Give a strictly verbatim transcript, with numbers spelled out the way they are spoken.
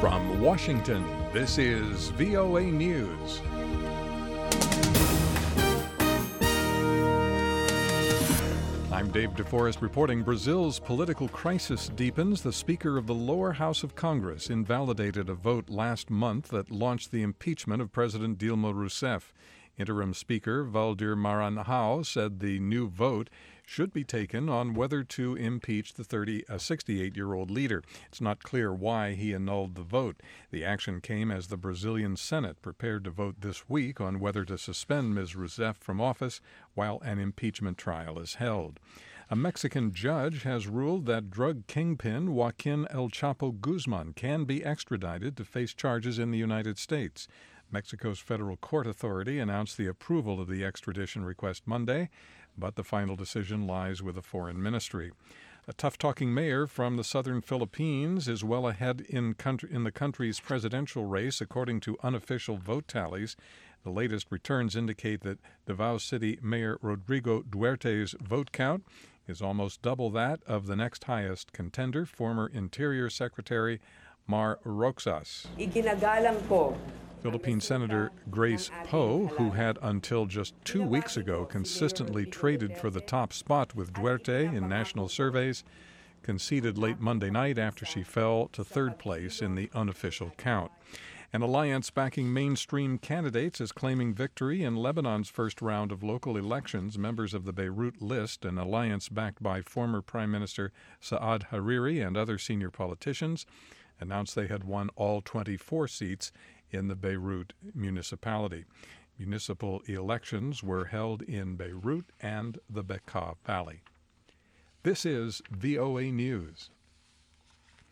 From Washington, this is V O A News. I'm Dave DeForest reporting Brazil's political crisis deepens. The Speaker of the lower house of Congress invalidated a vote last month that launched the impeachment of President Dilma Rousseff. Interim Speaker Valdir Maranhão said the new vote should be taken on whether to impeach the thirty, uh, sixty-eight-year-old leader. It's not clear why he annulled the vote. The action came as the Brazilian Senate prepared to vote this week on whether to suspend Miz Rousseff from office while an impeachment trial is held. A Mexican judge has ruled that drug kingpin Joaquin El Chapo Guzman can be extradited to face charges in the United States. Mexico's federal court authority announced the approval of the extradition request Monday, but the final decision lies with the foreign ministry. A tough-talking mayor from the southern Philippines is well ahead in, country, in the country's presidential race, according to unofficial vote tallies. The latest returns indicate that Davao City Mayor Rodrigo Duerte's vote count is almost double that of the next highest contender, former Interior Secretary Mar Roxas. Iginagalang ko Philippine Senator Grace Poe, who had until just two weeks ago consistently traded for the top spot with Duerte in national surveys, conceded late Monday night after she fell to third place in the unofficial count. An alliance backing mainstream candidates is claiming victory in Lebanon's first round of local elections. Members of the Beirut List, an alliance backed by former Prime Minister Saad Hariri and other senior politicians, announced they had won all twenty-four seats in the Beirut municipality. Municipal elections were held in Beirut and the Bekaa Valley. This is V O A News.